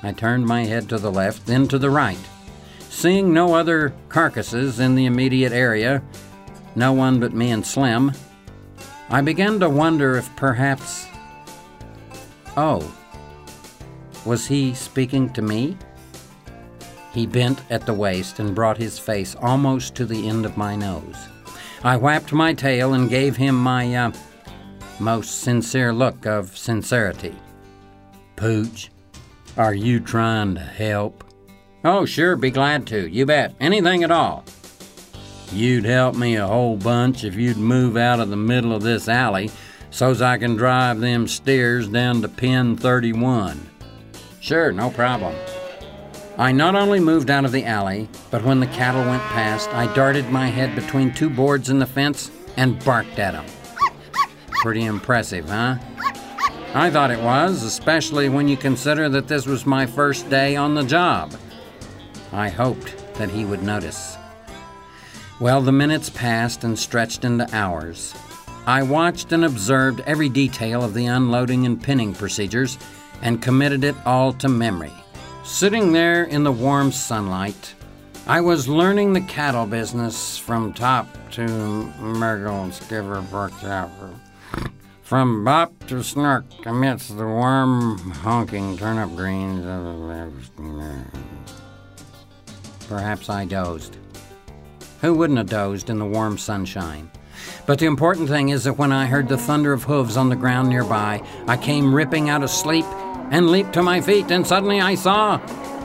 I turned my head to the left, then to the right. Seeing no other carcasses in the immediate area, no one but me and Slim, I began to wonder if perhaps... Oh, was he speaking to me? He bent at the waist and brought his face almost to the end of my nose. I whapped my tail and gave him my, most sincere look of sincerity. "Pooch, are you trying to help?" "Oh, sure, be glad to. You bet. Anything at all." "You'd help me a whole bunch if you'd move out of the middle of this alley so's I can drive them steers down to Pen 31. "Sure, no problem." I not only moved out of the alley, but when the cattle went past, I darted my head between two boards in the fence and barked at them. Pretty impressive, huh? I thought it was, especially when you consider that this was my first day on the job. I hoped that he would notice. Well, the minutes passed and stretched into hours. I watched and observed every detail of the unloading and pinning procedures and committed it all to memory. Sitting there in the warm sunlight, I was learning the cattle business from top to Mergle, Skiver, Brookshopper. From bop to snark amidst the warm, honking turnip greens of the... Perhaps I dozed. Who wouldn't have dozed in the warm sunshine? But the important thing is that when I heard the thunder of hooves on the ground nearby, I came ripping out of sleep and leaped to my feet, and suddenly I saw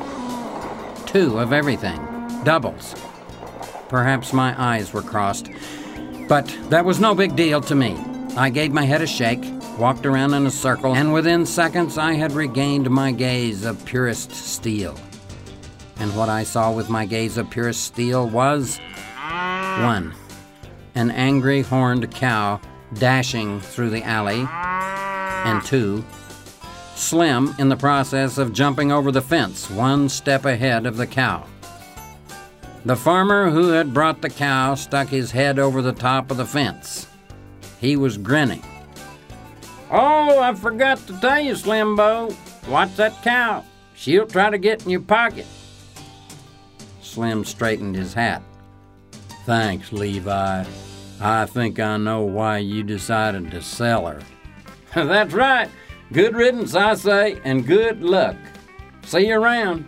2 of everything. Doubles. Perhaps my eyes were crossed, but that was no big deal to me. I gave my head a shake, walked around in a circle, and within seconds I had regained my gaze of purest steel. And what I saw with my gaze of purest steel was 1. An angry horned cow dashing through the alley, and 2. Slim in the process of jumping over the fence, 1 step ahead of the cow. The farmer who had brought the cow stuck his head over the top of the fence. He was grinning. "Oh, I forgot to tell you, Slimbo. Watch that cow. She'll try to get in your pocket." Slim straightened his hat. "Thanks, Levi. I think I know why you decided to sell her." "That's right. Good riddance, I say, and good luck. See you around."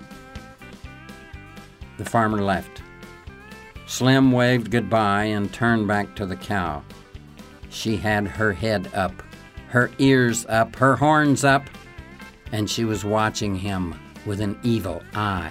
The farmer left. Slim waved goodbye and turned back to the cow. She had her head up, her ears up, her horns up, and she was watching him with an evil eye.